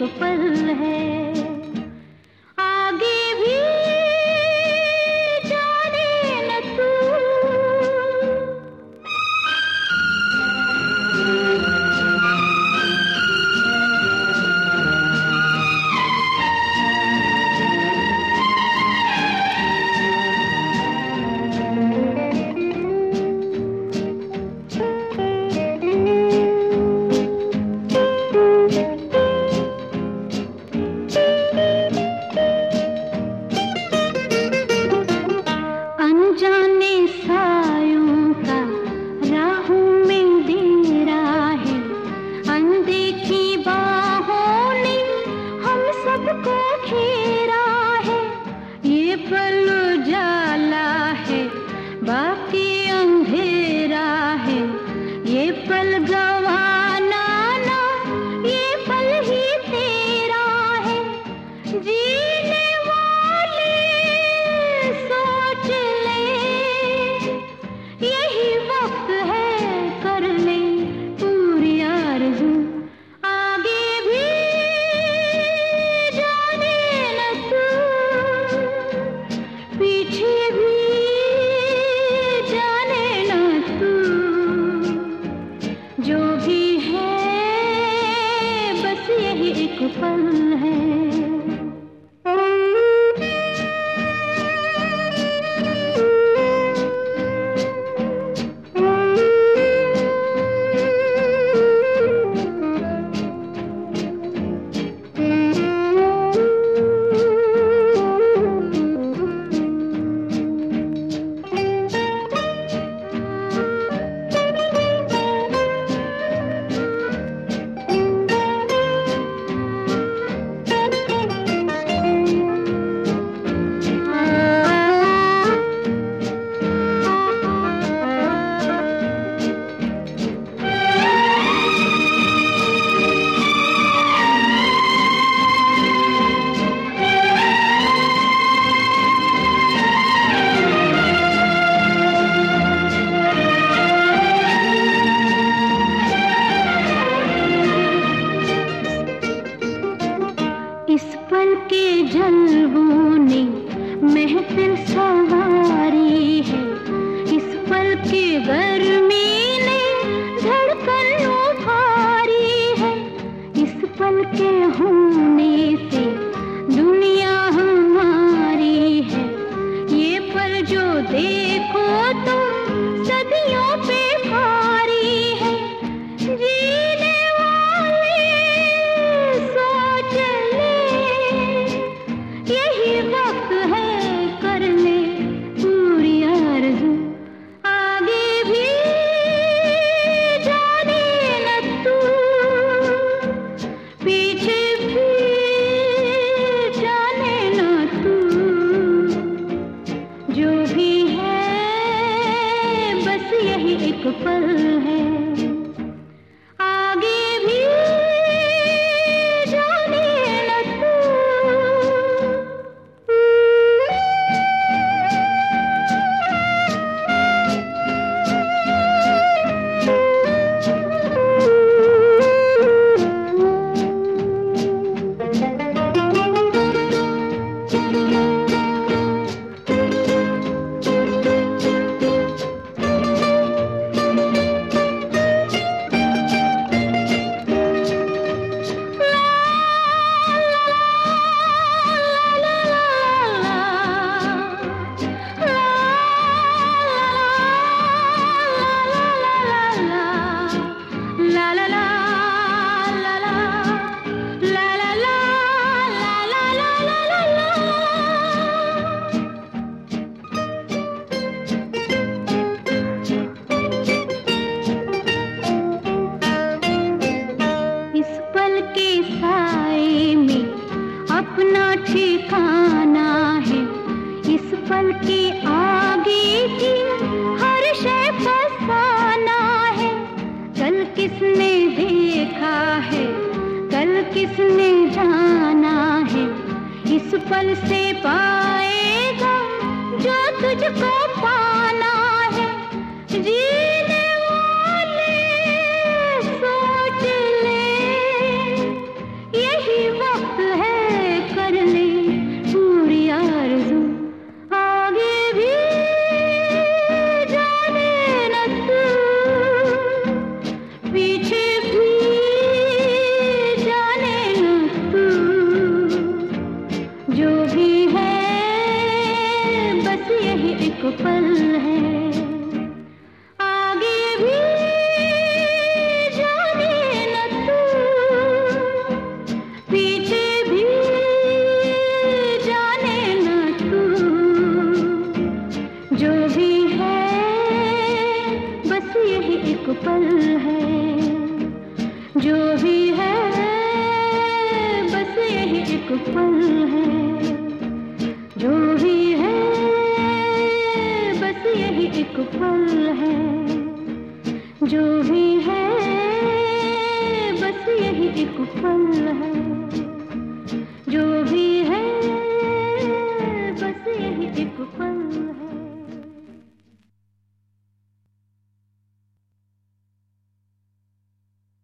पल है, आगे भी जाने न तू। अनजाने सायों का राहों में डेरा है, अनदेखी बाहों ने हम सबको घेरा है। ये पल उजाला है, बाकी अंधेरा है। ये पल गवाना ना, ये पल ही तेरा है। जीने वाले सोच ले, यही वक्त है कर ले पूरी आरज़ू। आगे भी जाने न तू, पीछे भी जाने न तू। जो भी है बस यही एक पल है। इस पल के जलवों ने महफिल सवारी है, इस पल की गर्मी ने धड़कन उभारी है। इस पल के होने से दुनिया हमारी है। ये पल जो देखो तो सदियों पे भारी है। जीने वाले सोच यही वक्त है कर ले पूरी आरज़ू। आगे भी जाने न तू, पीछे भी जाने न तू। जो भी है बस यही एक पल है, आगे भी जाने न तू। ठिकाना है इस पल के आगे की हर शय फसाना है। कल किसने देखा है, कल किसने जाना है, इस पल से पाएगा जो तुझको पाना है। जीने वाले सोच ले यही है बस यही एक पल है, जो भी है बस यही एक पल है, जो भी है बस यही एक पल है।